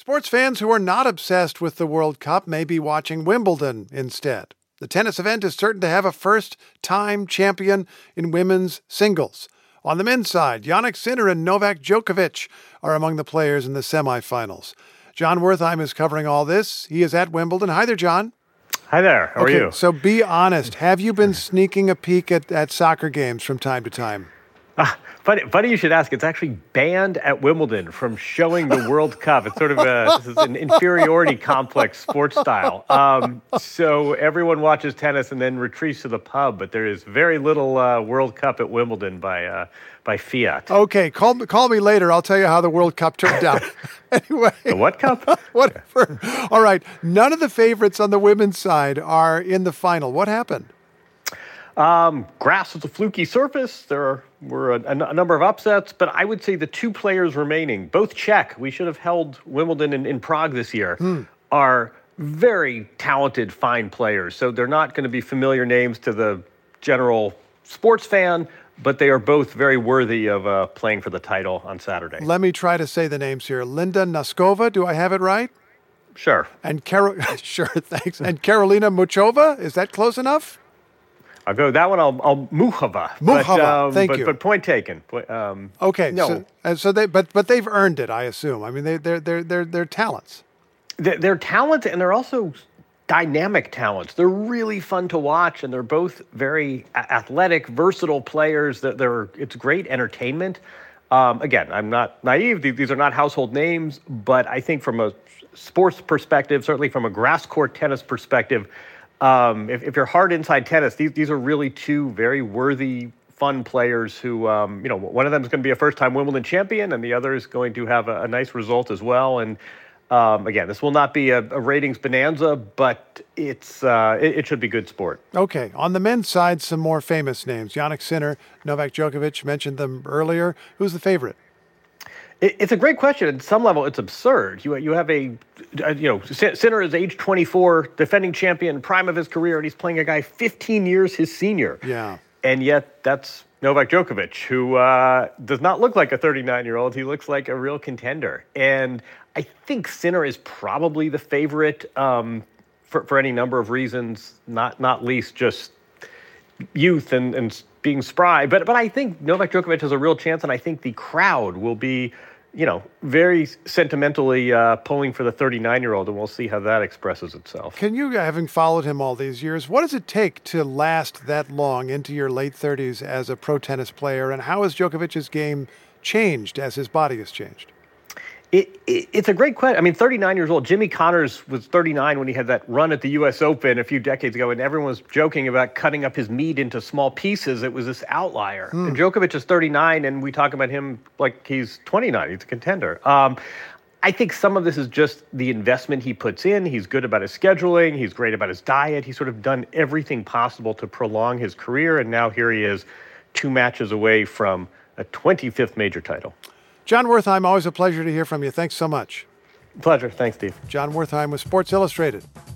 Sports fans who are not obsessed with the World Cup may be watching Wimbledon instead. The tennis event is certain to have a first-time champion in women's singles. On the men's side, Jannik Sinner and Novak Djokovic are among the players in the semifinals. John Wertheim is covering all this. He is at Wimbledon. Hi there, John. Hi there. How are you? So be honest. Have you been sneaking a peek at soccer games from time to time? Funny you should ask. It's actually banned at Wimbledon from showing the World Cup. It's sort of this is an inferiority complex sports style. So everyone watches tennis and then retreats to the pub, but there is very little World Cup at Wimbledon by fiat. Okay, call me later. I'll tell you how the World Cup turned out. Anyway. The what cup? Whatever. All right. None of the favorites on the women's side are in the final. What happened? Grass was a fluky surface. There were a number of upsets, but I would say the two players remaining, both Czech, we should have held Wimbledon in Prague this year, are very talented, fine players. So they're not going to be familiar names to the general sports fan, but they are both very worthy of playing for the title on Saturday. Let me try to say the names here. Linda Noskova, do I have it right? Sure. And sure, thanks. And Karolina Muchova, is that close enough? I'll go that one. I'll Muchova. Thank you. But point taken. Okay. No. So they've earned it, I assume. I mean, they're talents. They're talent, and they're also dynamic talents. They're really fun to watch, and they're both very athletic, versatile players. It's great entertainment. Again, I'm not naive. These are not household names, but I think from a sports perspective, certainly from a grass court tennis perspective, if you're hard inside tennis, these are really two very worthy, fun players who, one of them is going to be a first-time Wimbledon champion, and the other is going to have a nice result as well. And again, this will not be a ratings bonanza, but it should be good sport. Okay. On the men's side, some more famous names. Jannik Sinner, Novak Djokovic, mentioned them earlier. Who's the favorite? It's a great question. At some level, it's absurd. You have Sinner is age 24, defending champion, prime of his career, and he's playing a guy 15 years his senior. Yeah. And yet that's Novak Djokovic, who does not look like a 39-year-old. He looks like a real contender. And I think Sinner is probably the favorite for any number of reasons, not least just youth and being spry. But I think Novak Djokovic has a real chance, and I think the crowd will be, very sentimentally pulling for the 39-year-old, and we'll see how that expresses itself. Can you, having followed him all these years, what does it take to last that long into your late 30s as a pro tennis player, and how has Djokovic's game changed as his body has changed? It's a great question. I mean, 39 years old. Jimmy Connors was 39 when he had that run at the U.S. Open a few decades ago, and everyone was joking about cutting up his meat into small pieces. It was this outlier. And Djokovic is 39, and we talk about him like he's 29. He's a contender. I think some of this is just the investment he puts in. He's good about his scheduling. He's great about his diet. He's sort of done everything possible to prolong his career, and now here he is 2 matches away from a 25th major title. John Wertheim, always a pleasure to hear from you. Thanks so much. Pleasure. Thanks, Steve. John Wertheim with Sports Illustrated.